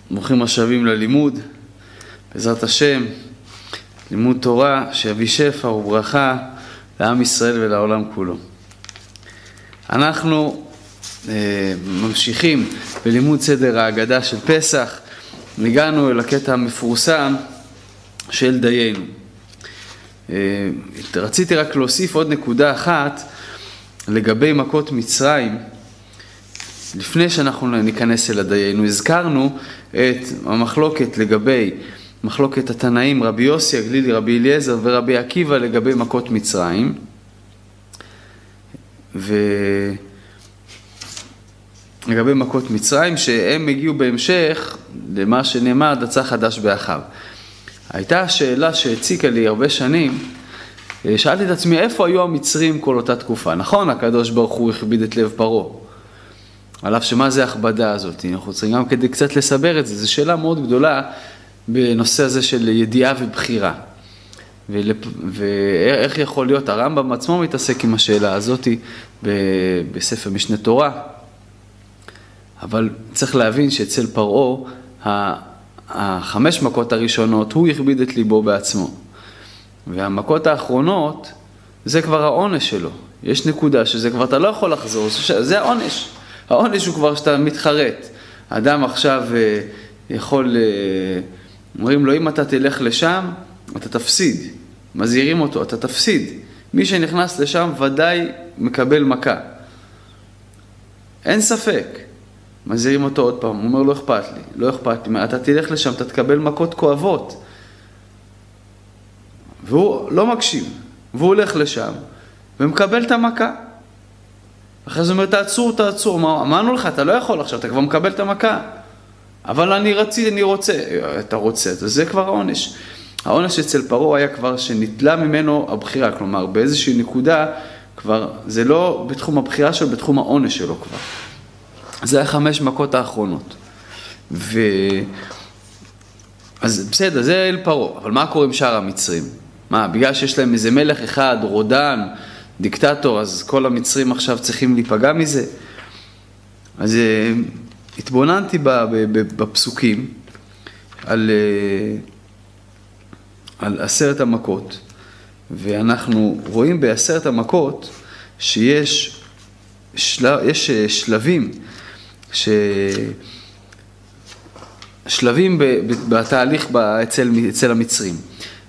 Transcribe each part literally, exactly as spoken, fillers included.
ברוכים השבים ללימוד, בעזרת השם, לימוד תורה שיביא שפע וברכה לעם ישראל ולעולם כולו. אנחנו אה, ממשיכים בלימוד סדר ההגדה של פסח, הגענו אל הקטע המפורסם של דיינו. אה, רציתי רק להוסיף עוד נקודה אחת לגבי מכות מצרים, לפני שאנחנו ניכנס אל הדיינו. הזכרנו את המחלוקת לגבי מחלוקת התנאים רבי יוסי הגלילי, רבי אליעזר ורבי עקיבא לגבי מכות מצרים, ולגבי מכות מצרים שהם הגיעו בהמשך למה שנאמר דצה חדש באחיו. הייתה שאלה שהציקה לי הרבה שנים, שאלתי את עצמי איפה היו המצרים כל אותה תקופה. נכון, הקדוש ברוך הוא הכביד את לב פרעה, על אף שמה זה ההכבדה הזאת? אנחנו צריכים גם כדי קצת לסבר את זה. זו שאלה מאוד גדולה בנושא הזה של ידיעה ובחירה. ואיך יכול להיות? הרמב"ם עצמו מתעסק עם השאלה הזאת בספר משנה תורה. אבל צריך להבין שאצל פרעה, החמש מכות הראשונות, הוא הכביד את ליבו בעצמו. והמכות האחרונות, זה כבר העונש שלו. יש נקודה שזה כבר אתה לא יכול לחזור, זה העונש. העונש הוא כבר שאתה מתחרט. האדם עכשיו יכול, אומרים לו, אם אתה תלך לשם, אתה תפסיד. מזהירים אותו, אתה תפסיד. מי שנכנס לשם ודאי מקבל מכה. אין ספק. מזהירים אותו עוד פעם, הוא אומר, לא אכפת לי, לא אכפת לי. אתה תלך לשם, אתה תקבל מכות כואבות. והוא לא מקשיב. והוא הולך לשם ומקבל את המכה. אחרי זה אומר, תעצור, תעצור. מה, אמרנו לך, אתה לא יכול עכשיו, אתה כבר מקבל את המכה. אבל אני רציתי, אני רוצה. אתה רוצה, זה כבר העונש. העונש אצל פרעה היה כבר שנטלה ממנו הבחירה, כלומר, באיזושהי נקודה, כבר, זה לא בתחום הבחירה שלו, בתחום העונש שלו כבר. זה החמש מכות האחרונות. ו... אז בסדר, זה אל פרעה. אבל מה קורה עם שאר המצרים? מה, בגלל שיש להם איזה מלך אחד, רודן, דיקטטור, אז כל המצרים עכשיו צריכים להיפגע מזה? אז uh, התבוננתי בפסוקים על, uh, על עשרת המכות, ואנחנו רואים בעשרת המכות שיש של... יש שלבים, ש... שלבים ב... בתהליך אצל, אצל המצרים.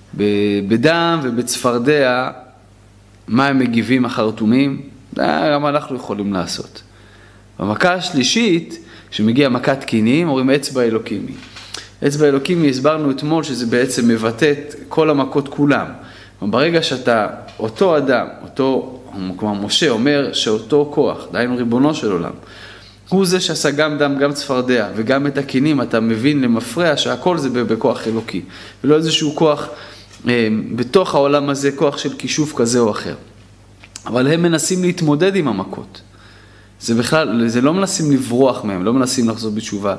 בדם ובצפרדע, מה הם מגיבים החרטומים? גם אנחנו יכולים לעשות. במכה השלישית, שמגיע מכת קינים, אומרים אצבע אלוקימי. אצבע אלוקימי, הסברנו אתמול שזה בעצם מבטא את כל המכות כולם. ברגע שאתה, אותו אדם, אותו, כמו משה אומר, שאותו כוח, דהיינו ריבונו של עולם, הוא זה שעשה גם דם, גם צפרדע, וגם את הקינים, אתה מבין למפרע שהכל זה בכוח אלוקי, ולא איזשהו כוח בתוך העולם הזה, כוח של כישוף כזה או אחר. אבל הם מנסים להתמודד עם המכות. זה בכלל, זה לא מנסים לברוח מהם, לא מנסים לחזור בתשובה.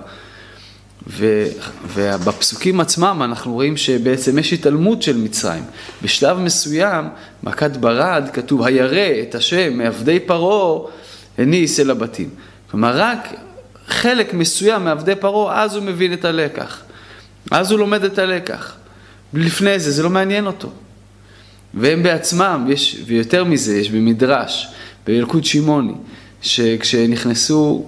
ו, ובפסוקים עצמם אנחנו רואים שבעצם יש התעלמות של מצרים. בשלב מסוים, מכת ברד, כתוב, הירא את השם מעבדי פרעה, הניס אל הבתים. כלומר, רק חלק מסוים מעבדי פרעה, אז הוא מבין את הלקח. אז הוא לומד את הלקח. לפני זה, זה לא מעניין אותו. והם בעצמם, יש, ויותר מזה, יש במדרש, בילקוט שמעוני, שכשנכנסו,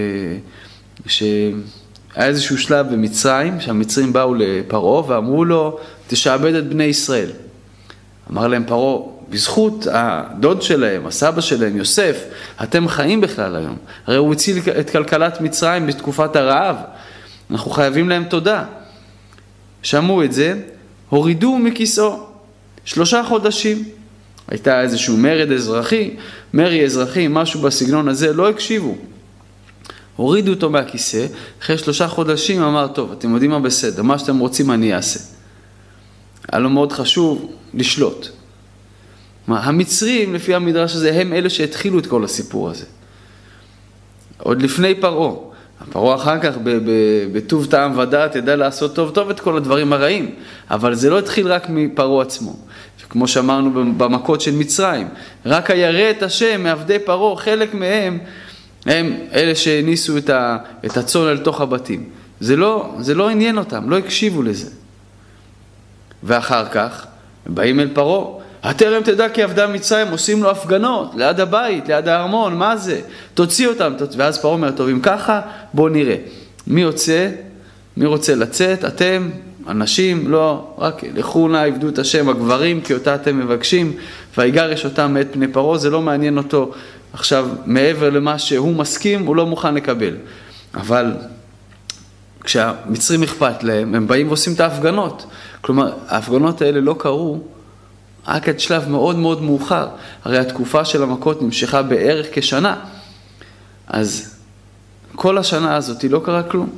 שהיה איזשהו שלב במצרים, שהמצרים באו לפרעה ואמרו לו, תשעבד את בני ישראל. אמר להם פרעה, בזכות הדוד שלהם, הסבא שלהם, יוסף, אתם חיים בכלל היום. הרי הוא הציל את כלכלת מצרים בתקופת הרעב. אנחנו חייבים להם תודה. שמעו את זה, הורידו מכיסאו. שלושה חודשים. הייתה איזשהו מרד אזרחי, מרי אזרחי, משהו בסגנון הזה, לא הקשיבו. הורידו אותו מהכיסא, אחרי שלושה חודשים אמר, טוב, אתם יודעים מה בסדר, מה שאתם רוצים אני אעשה. היה לו מאוד חשוב לשלוט. המצרים, לפי המדרש הזה, הם אלה שהתחילו את כל הסיפור הזה. עוד לפני פרעה. פרעה אחר כך בטוב טעם ודעת ידע לעשות טוב טוב את כל הדברים הרעים, אבל זה לא התחיל רק מפרעה עצמו. כמו שאמרנו במכות של מצרים, רק הירא את השם מעבדי פרעה, חלק מהם הם אלה שהניסו את הצאן אל תוך הבתים. זה לא, זה לא עניין אותם, לא הקשיבו לזה. ואחר כך, באים אל פרעה, התרם תדע כי עבדי מצרים, עושים לו הפגנות, ליד הבית, ליד הארמון, מה זה? תוציא אותם, תוציא. ואז פרעה אומר, טוב, אם ככה, בואו נראה. מי יוצא? מי רוצה לצאת? אתם, אנשים, לא, רק לכו נא, עבדו את השם, הגברים, כי אותה אתם מבקשים, ויגרש אותם מאת פני פרעה, זה לא מעניין אותו. עכשיו, מעבר למה שהוא מסכים, הוא לא מוכן לקבל. אבל כשהמצרים אכפת להם, הם באים ועושים את ההפגנות. כלומר, ההפגנות האלה לא קרו רק עד שלב מאוד מאוד מאוחר. הרי התקופה של המכות נמשכה בערך כשנה. אז כל השנה הזאת לא קרה כלום.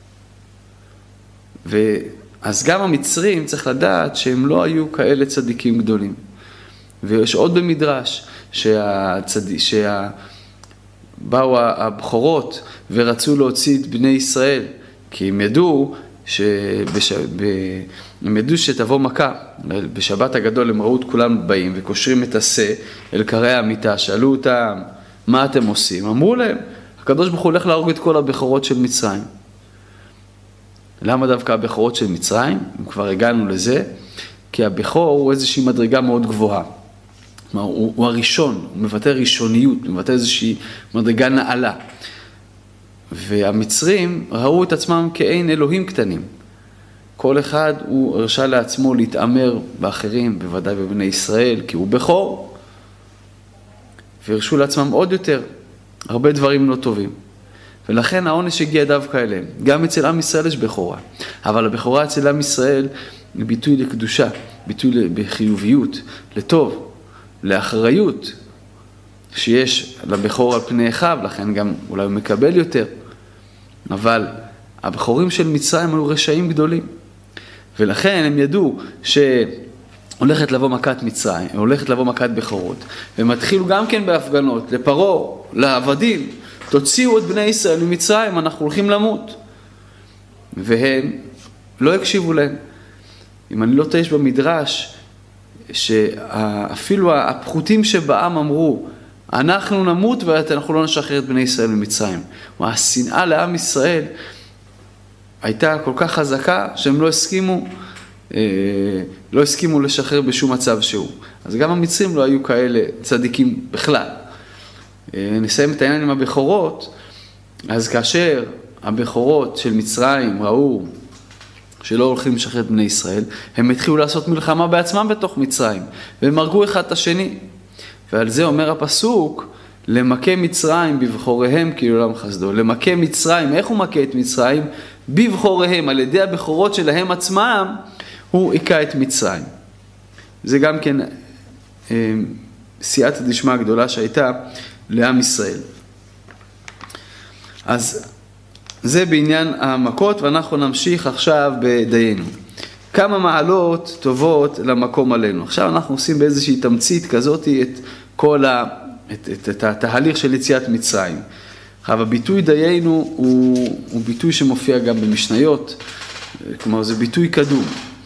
ואז גם המצרים צריך לדעת שהם לא היו כאלה צדיקים גדולים. ויש עוד במדרש שהצד... שה... באו הבחורות ורצו להוציא את בני ישראל, כי הם ידעו, שבש... ב... הם ידעו שתבוא מכה. בשבת הגדול הם ראו את כולם באים וקושרים את השה אל קרי המיטה, שאלו אותם, מה אתם עושים? אמרו להם, הקדוש ברוך הוא הולך להרוג את כל הבכורות של מצרים. למה דווקא הבכורות של מצרים? אם כבר הגענו לזה, כי הבכור הוא איזושהי מדרגה מאוד גבוהה. כלומר, הוא, הוא הראשון, הוא מבטא ראשוניות, הוא מבטא איזושהי מדרגה נעלה. והמצרים ראו את עצמם כאין אלוהים קטנים. כל אחד הוא הרשה לעצמו להתאמר באחרים, בוודאי בבני ישראל, כי הוא בכור. והרשו לעצמם עוד יותר, הרבה דברים לא טובים. ולכן העונש הגיע דווקא אליהם. גם אצל עם ישראל יש בכורה. אבל הבכורה אצל עם ישראל היא ביטוי לקדושה, ביטוי בחיוביות, לטוב, לאחריות, שיש לבכור על פני אחיו, לכן גם אולי הוא מקבל יותר. אבל הבכורים של מצרים היו רשעים גדולים. ולכן הם ידעו שהולכת לבוא מכת מצרים, הולכת לבוא מכת בכורות. והם התחילו גם כן בהפגנות, לפרעה, לעבדים, תוציאו את בני ישראל ממצרים, אנחנו הולכים למות. והם לא הקשיבו להם. אם אני לא טועה, יש במדרש, שאפילו הפחותים שבעם אמרו, אנחנו נמות ואנחנו לא נשחרר את בני ישראל ממצרים. והשנאה לעם ישראל הייתה כל כך חזקה שהם לא הסכימו, לא הסכימו לשחרר בשום מצב שהוא. אז גם המצרים לא היו כאלה צדיקים בכלל. נסיים את העניין עם הבכורות, אז כאשר הבכורות של מצרים ראו שלא הולכים לשחרר את בני ישראל, הם התחילו לעשות מלחמה בעצמם בתוך מצרים, והם הרגו אחד את השני. ועל זה אומר הפסוק, למכה מצרים בבחוריהם כי לעולם חסדו. למכה מצרים, איך הוא מכה את מצרים? בבחוריהם, על ידי הבכורות שלהם עצמם, הוא עיקה את מצרים. זה גם כן אה, סייעתא דשמיא הגדולה שהייתה לעם ישראל. אז זה בעניין המכות, ואנחנו נמשיך עכשיו בדיינו. כמה מעלות טובות למקום עלינו. עכשיו אנחנו עושים באיזושהי תמצית כזאת את כל ה, את, את, את התהליך של יציאת מצרים. עכשיו הביטוי דיינו הוא, הוא ביטוי שמופיע גם במשניות, כלומר זה ביטוי קדום.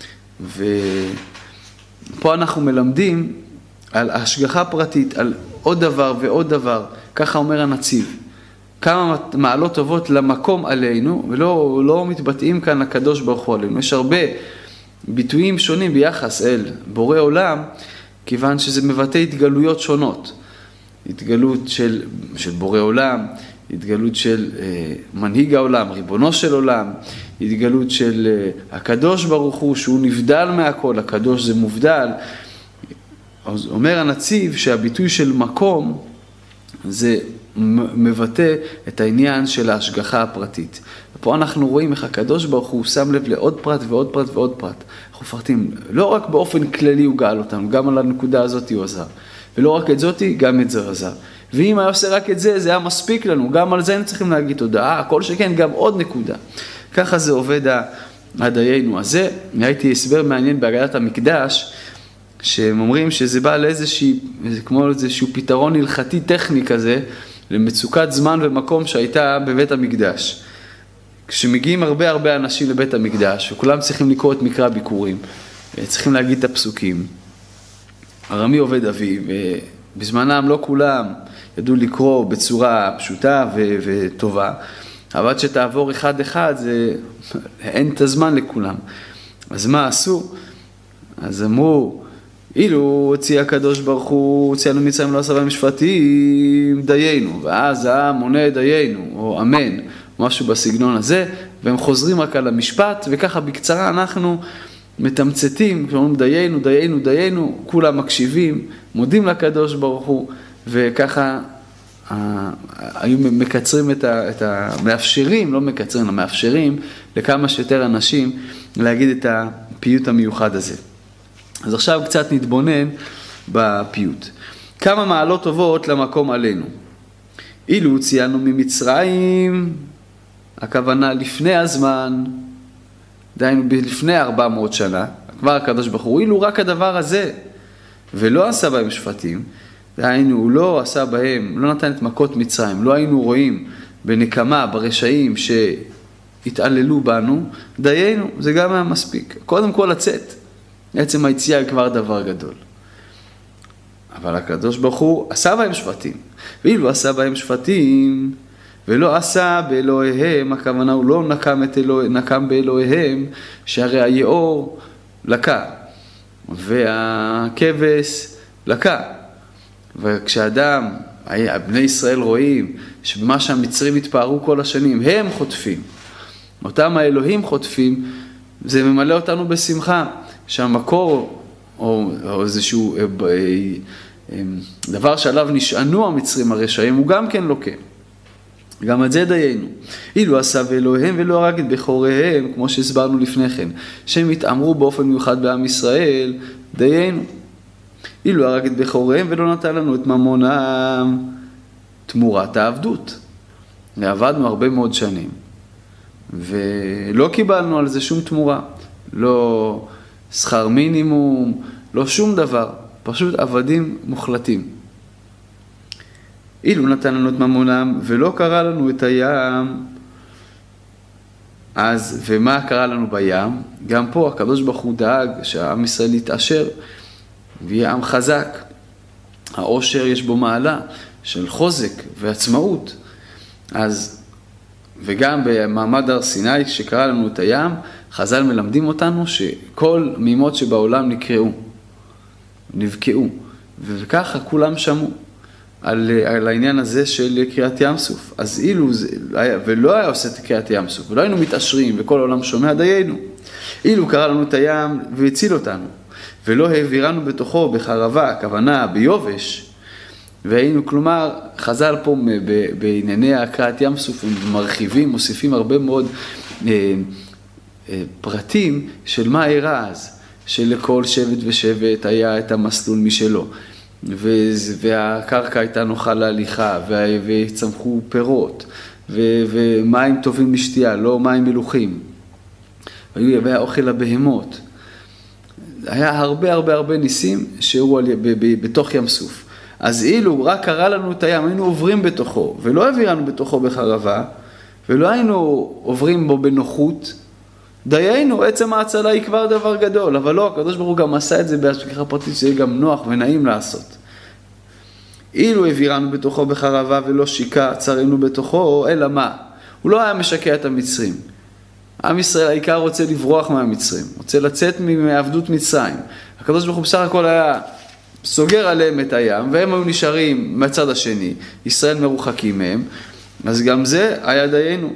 ופה אנחנו מלמדים על השגחה פרטית, על עוד דבר ועוד דבר, ככה אומר הנציב. כמה מעלות טובות למקום עלינו, ולא לא מתבטאים כאן הקדוש ברוך הוא עלינו. יש הרבה ביטויים שונים ביחס אל בורא עולם, כיוון שזה מבטא התגלויות שונות. התגלות של, של בורא עולם, התגלות של אה, מנהיג העולם, ריבונו של עולם, התגלות של אה, הקדוש ברוך הוא, שהוא נבדל מהכל, הקדוש זה מובדל. אז אומר הנציב שהביטוי של מקום זה מבטא את העניין של ההשגחה הפרטית. ופה אנחנו רואים איך הקדוש ברוך הוא שם לב לעוד פרט ועוד פרט ועוד פרט. אנחנו מפרטים, לא רק באופן כללי הוא גאל אותנו, גם על הנקודה הזאת הוא עזר. ולא רק את זאת, גם את זה עזר. ואם היה עושה רק את זה, זה היה מספיק לנו. גם על זה היינו צריכים להגיד תודה. כל שכן, גם עוד נקודה. ככה זה עובד הדיינו הזה. הייתי הסבר מעניין בהגדת המקדש, שהם אומרים שזה בא לאיזושהי, כמו איזשהו פתרון הלכתי טכני כזה, למצוקת זמן ומקום שהייתה בבית המקדש. כשמגיעים הרבה הרבה אנשים לבית המקדש, וכולם צריכים לקרוא את מקרא ביקורים, צריכים להגיד את הפסוקים. ארמי עובד אבי, ובזמנם לא כולם ידעו לקרוא בצורה פשוטה ו- וטובה, אבל שתעבור אחד אחד, זה, אין את הזמן לכולם. אז מה עשו? אז אמרו, אילו הוציא הקדוש ברוך הוא, הוציאנו מצרים לא עשה בהם משפטים, דיינו, ואז העם עונה דיינו, או אמן, משהו בסגנון הזה, והם חוזרים רק על המשפט, וככה בקצרה אנחנו מתמצתים, כשאומרים דיינו, דיינו, דיינו, כולם מקשיבים, מודים לקדוש ברוך הוא, וככה היו מקצרים את, ה, את המאפשרים, לא מקצרים, המאפשרים, לכמה שיותר אנשים להגיד את הפיוט המיוחד הזה. אז עכשיו קצת נתבונן בפיוט. כמה מעלות טובות למקום עלינו. אילו הוצאנו ממצרים, הכוונה לפני הזמן, דהיינו לפני ארבע מאות שנה, כבר הקדוש ברוך הוא, אילו רק הדבר הזה, ולא עשה בהם שפטים, דהיינו הוא לא עשה בהם, לא נתן את מכות מצרים, לא היינו רואים בנקמה, ברשעים שהתעללו בנו, דיינו, זה גם היה מספיק. קודם כל לצאת. עצם היציאה היא כבר דבר גדול. אבל הקדוש ברוך הוא עשה בהם שפטים. ואילו עשה בהם שפטים, ולא עשה באלוהיהם, הכוונה הוא לא נקם, את אלוה, נקם באלוהיהם, שהרי היאור לקה, והכבש לקה. וכשאדם, בני ישראל רואים, שבמה שהמצרים התפארו כל השנים, הם חוטפים. אותם האלוהים חוטפים, זה ממלא אותנו בשמחה. שהמקור, או, או איזשהו דבר שעליו נשענו המצרים הרשעים, הוא גם כן לוקה. גם את זה דיינו. אילו עשה ואלוהיהם ולא הרג את בכוריהם, כמו שהסברנו לפני כן, שהם התאמרו באופן מיוחד בעם ישראל, דיינו. אילו הרג את בכוריהם ולא נתן לנו את ממונם, תמורת העבדות. עבדנו הרבה מאוד שנים, ולא קיבלנו על זה שום תמורה. לא שכר מינימום, לא שום דבר, פשוט עבדים מוחלטים. אילו נתן לנו את ממונם ולא קרא לנו את הים, אז ומה קרה לנו בים? גם פה הקדוש ברוך הוא דאג שהעם ישראל יתעשר ויהיה עם חזק. העושר יש בו מעלה של חוזק ועצמאות. אז וגם במעמד הר סיני שקרא לנו את הים, חז"ל מלמדים אותנו שכל מימות שבעולם נקראו, נבקעו, וככה כולם שמעו על, על העניין הזה של קריאת ים סוף. אז אילו, ולא היה עושה את קריאת ים סוף, ולא היינו מתעשרים וכל העולם שומע דיינו, אילו קרא לנו את הים והציל אותנו, ולא העבירנו בתוכו בחרבה, הכוונה ביובש, והיינו, כלומר, חז"ל פה בענייני הקריאת ים סוף, הם מרחיבים, מוסיפים הרבה מאוד אה, אה, פרטים של מה אירע אז, שלכל שבט ושבט היה את המסלול משלו, והקרקע הייתה נוחה להליכה, וצמחו פירות, ומים טובים משתייה, לא מים מלוכים, והיה אוכל לבהמות. היה הרבה הרבה הרבה ניסים שהיו בתוך ים סוף. אז אילו רק קרא לנו את הים, היינו עוברים בתוכו, ולא העבירנו בתוכו בחרבה, ולא היינו עוברים בו בנוחות, דיינו, עצם ההצלה היא כבר דבר גדול, אבל לא, הקדוש ברוך הוא גם עשה את זה בהשגחה פרטית, שזה גם נוח ונעים לעשות. אילו העבירנו בתוכו בחרבה ולא שיקה, צרינו בתוכו, אלא מה? הוא לא היה משקע את המצרים. עם ישראל העיקר רוצה לברוח מהמצרים, רוצה לצאת מעבדות מצרים. הקדוש ברוך הוא בסך הכל היה סוגר עליהם את הים, והם היו נשארים מהצד השני, ישראל מרוחקים מהם, אז גם זה היה דיינו.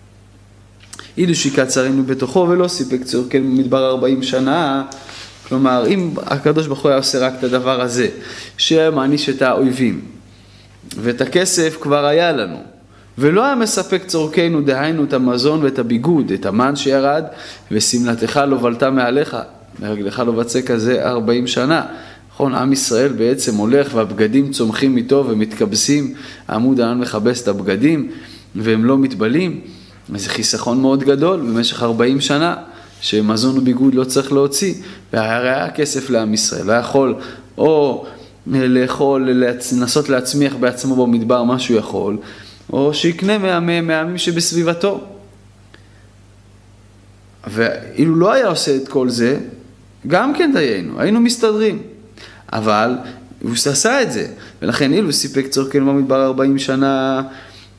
אילו שיקה צרינו בתוכו ולא סיפק צורכנו מדבר ארבעים שנה, כלומר, אם הקדוש ברוך הוא היה עושה רק את הדבר הזה, שמעניש את האויבים, ואת הכסף כבר היה לנו, ולא היה מספק צורכנו, דהיינו את המזון ואת הביגוד, את המן שירד, וסמלתך לא בלטה מעליך, מרגלך לא בצק כזה ארבעים שנה. נכון, עם ישראל בעצם הולך והבגדים צומחים איתו ומתקבסים, העמוד הענן מכבס את הבגדים והם לא מתבלים, וזה חיסכון מאוד גדול במשך ארבעים שנה, שמזון וביגוד לא צריך להוציא, והיה כסף לעם ישראל, לא יכול או לאכול, לנסות להצמיח בעצמו במדבר מה שהוא יכול, או שיקנה מהעמים שבסביבתו. ואילו לא היה עושה את כל זה, גם כן דיינו, היינו מסתדרים. אבל הוא עשה את זה, ולכן אילו סיפק צורכנו במדבר ארבעים שנה,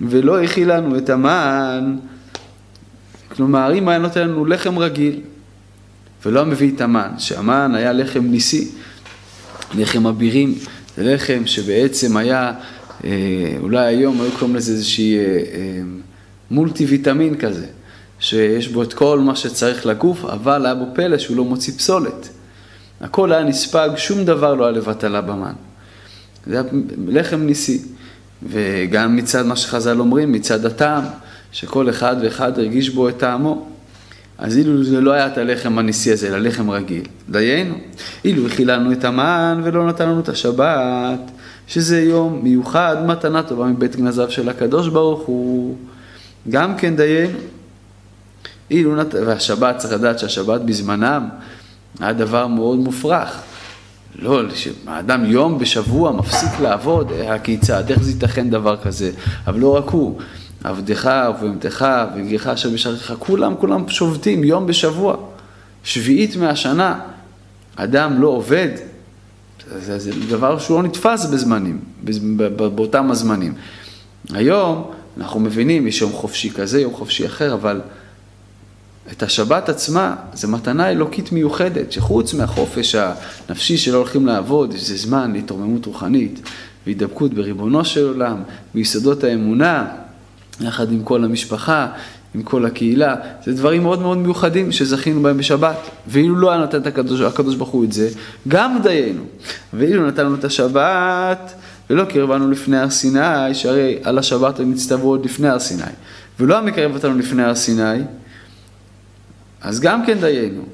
ולא הכיל לנו את המן, כלומר, אם היה נותן לנו לחם רגיל, ולא מביא את המן, שהמן היה לחם ניסי, לחם אבירים, זה לחם שבעצם היה, אולי היום היו קוראים לזה איזושהי מולטי ויטמין כזה, שיש בו את כל מה שצריך לגוף, אבל היה בו פלא שהוא לא מוציא פסולת. הכל היה נספג, שום דבר לא היה לבטלה במן. זה היה לחם ניסי. וגם מצד מה שחז"ל אומרים, מצד הטעם, שכל אחד ואחד הרגיש בו את טעמו. אז אילו זה לא היה את הלחם הניסי הזה, אלא לחם רגיל. דיינו, אילו הכיל לנו את המן ולא נתן לנו את השבת, שזה יום מיוחד, מתנה טובה מבית גנזיו של הקדוש ברוך הוא. גם כן דיינו. אילו נת... והשבת, צריך לדעת שהשבת בזמנם היה דבר מאוד מופרך. לא, האדם יום בשבוע מפסיק לעבוד, הכיצד, איך זה ייתכן דבר כזה? אבל לא רק הוא, עבדך ובהמתך וגרך אשר בשעריך, כולם, כולם שובתים יום בשבוע, שביעית מהשנה, אדם לא עובד, זה, זה דבר שהוא לא נתפס בזמנים, באותם הזמנים. היום אנחנו מבינים, יש יום חופשי כזה, יום חופשי אחר, אבל את השבת עצמה, זה מתנה אלוקית מיוחדת, שחוץ מהחופש הנפשי שלא הולכים לעבוד, זה זמן להתרוממות רוחנית, והידבקות בריבונו של עולם, ביסודות האמונה, יחד עם כל המשפחה, עם כל הקהילה, זה דברים מאוד מאוד מיוחדים שזכינו בהם בשבת, ואילו לא היה נתן את הקדוש, הקדוש ברוך הוא את זה, גם דיינו, ואילו נתן לנו את השבת, ולא קרבנו לפני הר סיני, שהרי על השבת הם הצטוו עוד לפני הר סיני, ולא המקרב אותנו לפני הר סיני, אז גם כן דיינו.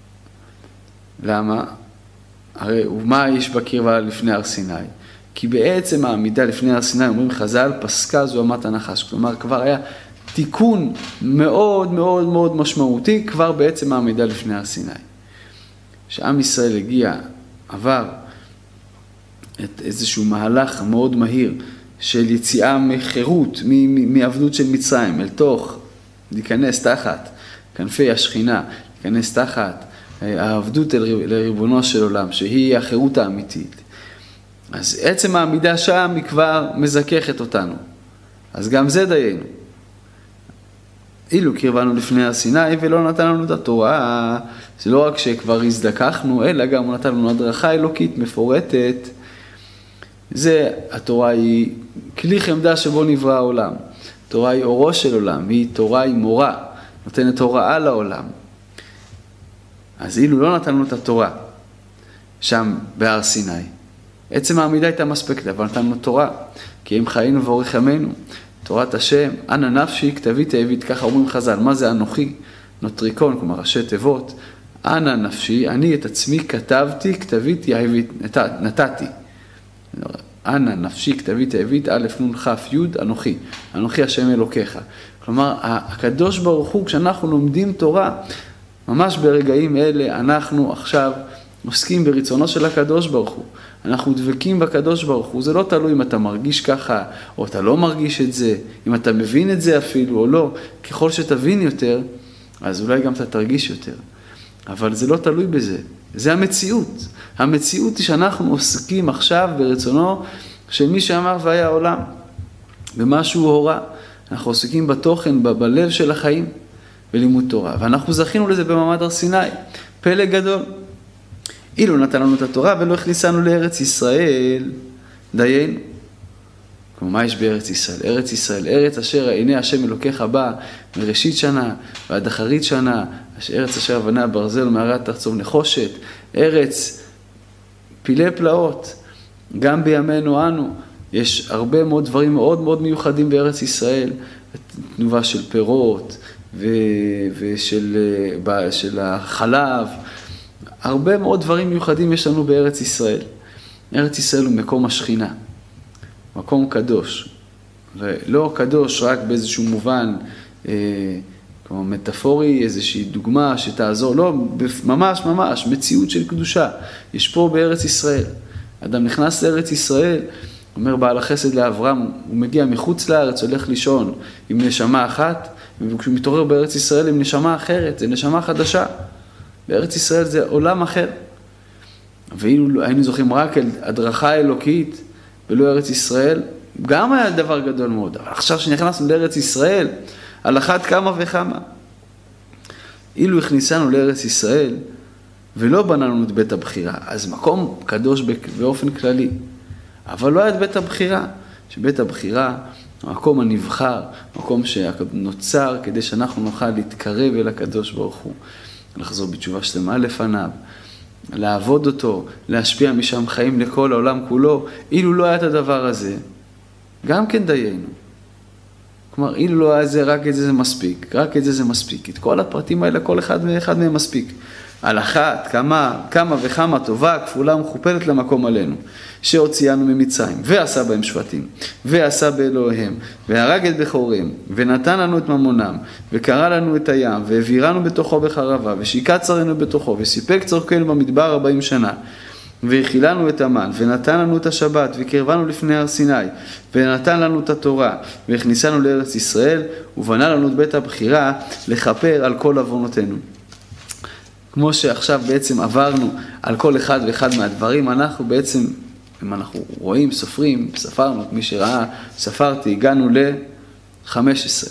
למה? הרי ומה יש בקרבה לפני הר סיני? כי בעצם העמידה לפני הר סיני, אומרים חז"ל, פסקה זו אמת הנחש. כלומר, כבר היה תיקון מאוד מאוד מאוד משמעותי, כבר בעצם העמידה לפני הר סיני. שעם ישראל הגיע, עבר את איזשהו מהלך מאוד מהיר של יציאה מחירות, מעבדות של מצרים, אל תוך, להיכנס תחת כנפי השכינה, להיכנס תחת העבדות לריבונו של עולם, שהיא החירות האמיתית. אז עצם העמידה שם היא כבר מזככת אותנו. אז גם זה דיינו. אילו קרבנו לפני הר סיני ולא נתן לנו את התורה, זה לא רק שכבר הזדככנו, אלא גם הוא נתן לנו הדרכה אלוקית מפורטת. זה, התורה היא כלי חמדה שבו נברא העולם. התורה היא אורו של עולם, היא תורה היא מורה, נותנת הוראה לעולם. אז אילו לא נתן לנו את התורה, שם בהר סיני, עצם העמידה הייתה מספקת, אבל נתנו תורה, כי אם חיינו ואורך ימינו, תורת השם, אנא נפשי כתבי תאבית, ככה אומרים חז"ל, מה זה אנוכי? נוטריקון, כלומר ראשי תיבות, אנא נפשי, אני את עצמי כתבתי, כתבי תאבית, נתתי. אנא נפשי כתבי תאבית, א' נון כ' י' אנוכי, אנוכי השם אלוקיך. כלומר, הקדוש ברוך הוא, כשאנחנו לומדים תורה, ממש ברגעים אלה, אנחנו עכשיו עוסקים ברצונו של הקדוש ברוך הוא. אנחנו דבקים בקדוש ברוך הוא. זה לא תלוי אם אתה מרגיש ככה, או אתה לא מרגיש את זה, אם אתה מבין את זה אפילו או לא. ככל שתבין יותר, אז אולי גם אתה תרגיש יותר. אבל זה לא תלוי בזה. זה המציאות. המציאות היא שאנחנו עוסקים עכשיו ברצונו של מי שאמר והיה העולם. במה שהוא הורה. אנחנו עוסקים בתוכן, ב- בלב של החיים, בלימוד תורה. ואנחנו זכינו לזה במעמד הר סיני. פלא גדול. אילו נתן לנו את התורה ולא הכניסנו לארץ ישראל, דיינו. כמו מה יש בארץ ישראל? ארץ ישראל, ארץ אשר הנה השם אלוקיך בא מראשית שנה ועד אחרית שנה, ארץ אשר אבניה ברזל ומערת תחצוב נחושת, ארץ פילי פלאות, גם בימינו אנו, יש הרבה מאוד דברים מאוד מאוד מיוחדים בארץ ישראל, תנובה של פירות ו... ושל של החלב, הרבה מאוד דברים מיוחדים יש לנו בארץ ישראל. ארץ ישראל הוא מקום השכינה, מקום קדוש. ולא קדוש רק באיזשהו מובן, אה, כמו מטאפורי, איזושהי דוגמה שתעזור, לא, ממש ממש, מציאות של קדושה. יש פה בארץ ישראל. אדם נכנס לארץ ישראל, אומר בעל החסד לאברהם, הוא מגיע מחוץ לארץ, הולך לישון עם נשמה אחת, וכשהוא מתעורר בארץ ישראל עם נשמה אחרת, זה נשמה חדשה. בארץ ישראל זה עולם אחר. ואילו היינו זוכים רק על הדרכה אלוקית ולא ארץ ישראל, גם היה דבר גדול מאוד. אבל עכשיו שנכנסנו לארץ ישראל, על אחת כמה וכמה. אילו הכניסנו לארץ ישראל, ולא בננו את בית הבחירה, אז מקום קדוש באופן כללי. אבל לא היה את בית הבחירה, שבית הבחירה, המקום הנבחר, מקום שנוצר כדי שאנחנו נוכל להתקרב אל הקדוש ברוך הוא. לחזור בתשובה שלמה לפניו, לעבוד אותו, להשפיע משם חיים לכל העולם כולו. אילו לא היה את הדבר הזה, גם כן דיינו. כלומר, אילו לא היה זה, רק את זה זה מספיק, רק את זה זה מספיק. את כל הפרטים האלה, כל אחד ואחד מהם מספיק. על אחת, כמה, כמה וכמה טובה, כפולה ומכופלת למקום עלינו, שהוציאנו ממצרים, ועשה בהם שבטים, ועשה באלוהיהם, והרג את בכוריהם, ונתן לנו את ממונם, וקרא לנו את הים, והעבירנו בתוכו בחרבה, ושיקע צרינו בתוכו, וסיפק צורכנו במדבר ארבעים שנה, והכילנו את המן, ונתן לנו את השבת, וקרבנו לפני הר סיני, ונתן לנו את התורה, והכניסנו לארץ ישראל, ובנה לנו את בית הבחירה, לכפר על כל עוונותינו. כמו שעכשיו בעצם עברנו על כל אחד ואחד מהדברים, אנחנו בעצם, אם אנחנו רואים, סופרים, ספרנו, מי שראה, ספרתי, הגענו ל-חמש עשרה.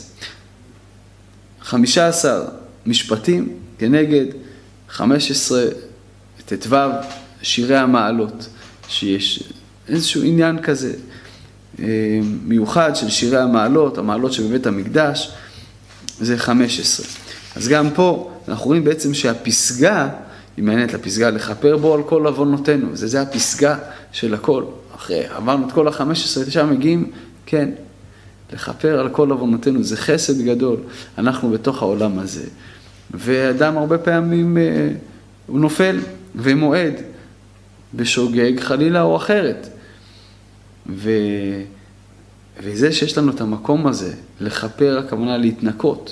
חמישה עשר משפטים כנגד חמש עשרה תתו שירי המעלות, שיש איזשהו עניין כזה מיוחד של שירי המעלות, המעלות שבבית המקדש, זה חמש עשרה. אז גם פה אנחנו רואים בעצם שהפסגה, היא מעניינת לפסגה, לכפר בו על כל עוונותינו. זה, זה הפסגה של הכל. אחרי, עברנו את כל ה-חמש עשרה, שם מגיעים, כן, לכפר על כל עוונותינו. זה חסד גדול. אנחנו בתוך העולם הזה. ואדם הרבה פעמים אה, הוא נופל ומועד בשוגג חלילה או אחרת. ו... וזה שיש לנו את המקום הזה, לכפר, הכוונה להתנקות.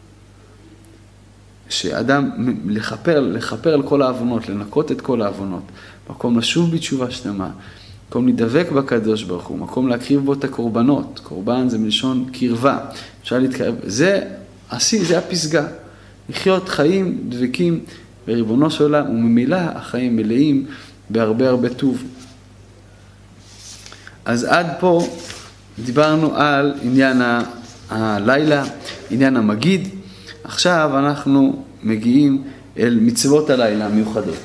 שאדם לחפר, לחפר על כל העוונות, לנקות את כל העוונות, מקום לשוב בתשובה שלמה, מקום להידבק בקדוש ברוך הוא, מקום להקריב בו את הקורבנות. קורבן זה מלשון קרבה, אפשר להתקרב. זה עשי, זה הפסגה. לחיות חיים דבקים בריבונו של עולם, וממילא החיים מלאים בהרבה הרבה טוב. אז עד פה דיברנו על עניין הלילה, עניין המגיד. עכשיו אנחנו מגיעים אל מצוות הלילה המיוחדות.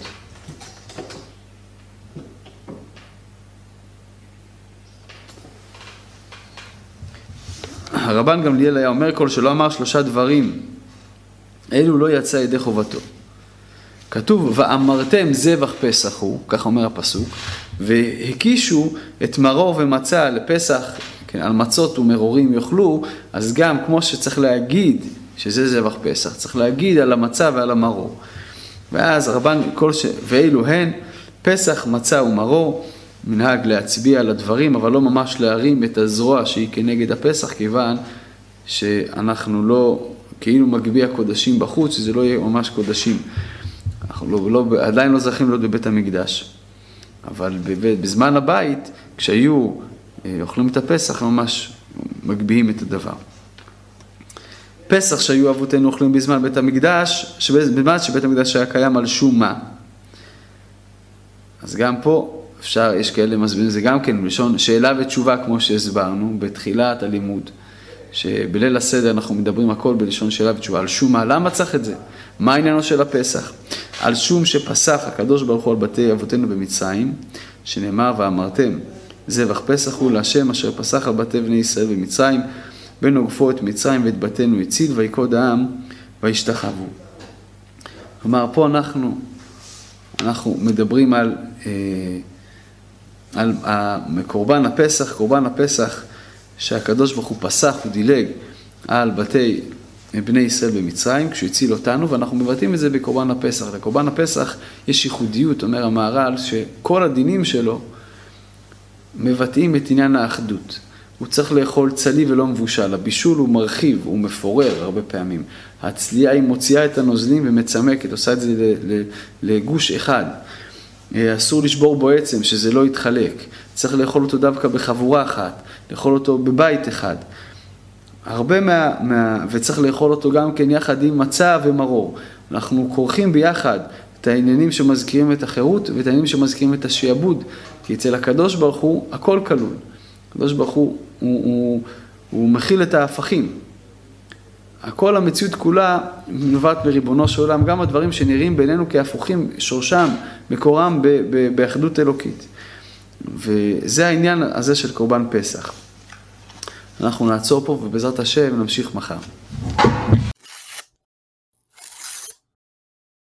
הרבן גמליאל היה אומר, כל שלא אמר שלושה דברים, אלו לא יצא ידי חובתו. כתוב, ואמרתם זבח פסח הוא, כך אומר הפסוק, והקישו את מרור ומצה לפסח, כן, על מצות ומרורים יאכלו, אז גם כמו שצריך להגיד, שזה זבח פסח, צריך להגיד על המצה ועל המרור. ואז רבן, כל ש... ואילו הן, פסח, מצה ומרור, מנהג להצביע על הדברים, אבל לא ממש להרים את הזרוע שהיא כנגד הפסח, כיוון שאנחנו לא, כאילו מגביע קודשים בחוץ, שזה לא יהיה ממש קודשים. אנחנו לא, לא, עדיין לא זכים להיות בבית המקדש. אבל בזמן הבית, כשהיו אוכלים את הפסח, ממש מגביעים את הדבר. פסח שהיו אבותינו אוכלים בזמן בית המקדש, בזמן שבית המקדש היה קיים על שום מה. אז גם פה אפשר, יש כאלה מסבירים, זה גם כן בלשון שאלה ותשובה כמו שהסברנו בתחילת הלימוד, שבליל הסדר אנחנו מדברים הכל בלשון שאלה ותשובה, על שום מה, למה צריך את זה? מה העניינו של הפסח? על שום שפסח הקדוש ברוך הוא על בתי אבותינו במצרים, שנאמר ואמרתם, זבח פסח הוא להשם אשר פסח על בתי בני ישראל במצרים, ונוגפו את מצרים ואת בתינו הציל, ויקוד העם וישתחוו. כלומר, פה אנחנו, אנחנו מדברים על, על קורבן הפסח, קורבן הפסח שהקדוש ברוך הוא פסח, הוא דילג על בתי בני ישראל במצרים, כשהוא הציל אותנו, ואנחנו מבטאים את זה בקורבן הפסח. לקורבן הפסח יש ייחודיות, אומר המהר"ל, שכל הדינים שלו מבטאים את עניין האחדות. הוא צריך לאכול צלי ולא מבושל. הבישול הוא מרחיב, הוא מפורר הרבה פעמים. הצלייה היא מוציאה את הנוזלים ומצמקת, עושה את זה לגוש אחד. אסור לשבור בו עצם, שזה לא יתחלק. צריך לאכול אותו דווקא בחבורה אחת, לאכול אותו בבית אחד. הרבה מה, מה, וצריך לאכול אותו גם כן יחד עם מצה ומרור. אנחנו כורכים ביחד את העניינים שמזכירים את החירות ואת העניינים שמזכירים את השיעבוד, כי אצל הקדוש ברוך הוא הכל כלול. הקדוש ברוך הוא, הוא, הוא, הוא מכיל את ההפכים. כל המציאות כולה נובעת בריבונו של עולם, גם הדברים שנראים בינינו כהפוכים, שורשם, מקורם ב, ב, באחדות אלוקית. וזה העניין הזה של קורבן פסח. אנחנו נעצור פה ובעזרת השם נמשיך מחר.